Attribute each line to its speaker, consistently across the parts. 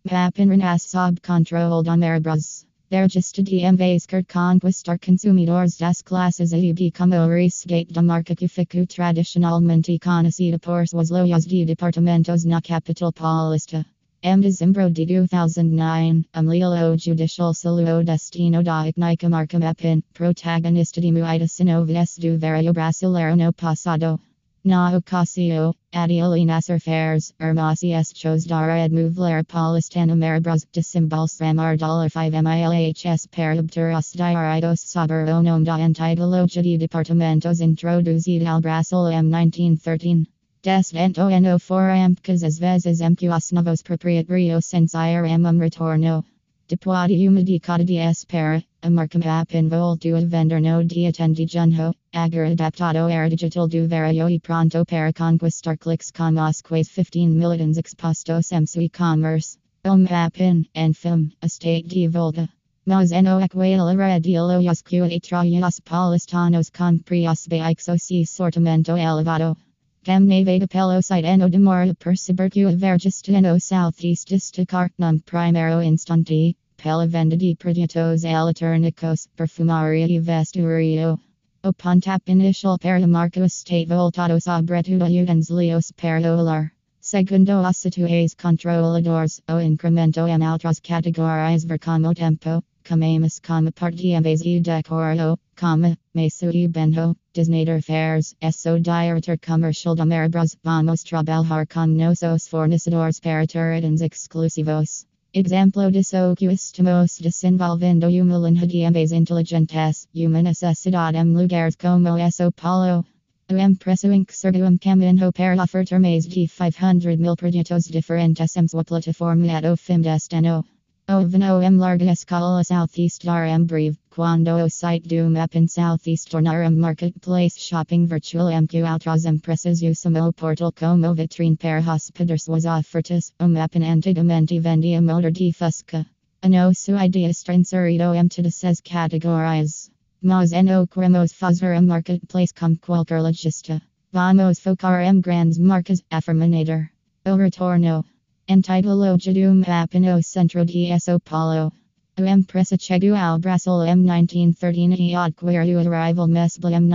Speaker 1: Happen renas sob control on merbras. Vergista de vez conquistar consumidores das classes e de como resgate da marca que ficou tradicionalmente conhecida por suas lojas de departamentos na capital paulista. Em dezembro de 2009, Lealo Judicial saiu destino da icônica marca Mepin, protagonista de muitas novidades do verão brasileiro no passado. Na ocasião, Adil Nasser Fairs, Hermosias chose dar mover paulistana merbras de desembolsar $5 milhas para obter os direitos sobre o nome da entidade de departamentos introduzida ao Brasil em 1913. Desde então no foram às vezes que os novos proprietários sensaram retorno. Depois de uma década de espera, a marca Mapin voltou a vender no dia 10 de junho, agora adaptado ao digital do verão e pronto para conquistar cliques com os quase 15 milhões expostos em seu e-commerce. O Mapin, enfim, está de volta. Mas no aquela de lojas que os paulistanos comprios baixos e sortimento elevado. Cam navega pelo site no demora perceber que o vergista no southeast destacar num primeiro instante, pela venda de produtos eletrônicos, perfumaria e vestuário. O pontapé inicial para a marca está voltado sobretudo a utensílios para o lar. Segundo os atuais controladores, o incremento em outras categorias ver como tempo, comemos como partidas e decoro, como, mesa e bento, Disney Fairs, o diretor comercial da Merbras, vamos trabalhar com nossos fornecedores para ter itens exclusivos. Exemplo disso que estamos desenvolvendo uma linha de MBs inteligentes, uma necessidade em lugares como São Paulo. A empresa enxergou caminho para ofertar mais de 500 mil produtos diferentes em sua plataforma do fim deste ano. O vino em larga escala Southeast dar breve, quando o site do Mapin Southeast tornar marketplace shopping virtual que outras empresas usam o portal como vitrine para hospedar suas ofertas. O Mapin antigamente vendia motor de Fusca. A nossa ideia está inserido em todas as categorias. Mas no queremos fazer marketplace com qualquer lojista. Vamos focar em grandes marcas, afirmator. O retorno. Entidade do Mapin no centro de São Paulo. A empresa chegou ao Brasil em 1913 e adquiriu o rival Mesbla em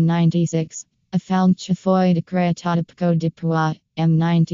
Speaker 1: 1996. A fonte foi decretada pouco depois. Em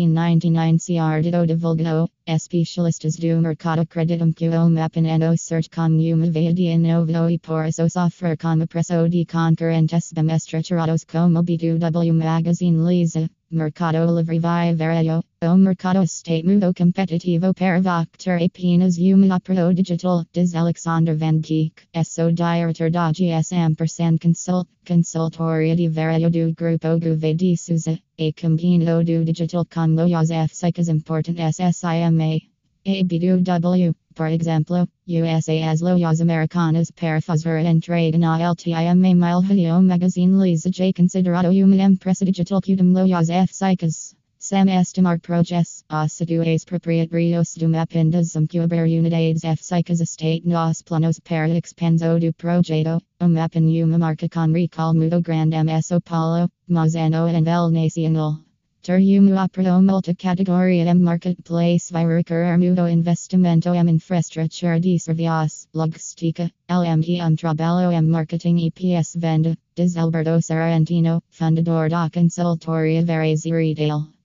Speaker 1: 1999 se ardeu divulgado. Especialistas do mercado acreditam que o Mapin no search como uma via de inovação e por isso sofre como preço de concorrentes bem estruturados como B2W Magazine Lisa. Mercado Livre vai Vario. O mercado está muito competitivo para obter apenas uma operação digital, diz Alexander Van Geek, o diretor da GSM% Consultoria de Vario do Grupo Gouveia de Souza, a combinado do digital com lojas físicas importantes SIMA. A B2W, por exemplo, usa as lojas americanas para fazer entrega na LTIMA Milhão Magazine Lisa já considerado uma empresa digital que tem lojas físicas. Sem estimar projetos, os atuais proprietários do Mapin dizem que abrir unidades físicas está nos planos para expansão do projeto. O Mapin uma marca com recall muito grande em São Paulo, mas no nível nacional. Ter uma operação multicategoria em marketplace vai requerer muito investimento em infraestrutura de serviços, logística, LME trabalho em marketing e PS venda, diz Alberto Sarantino, fundador da consultoria Vares e Retail.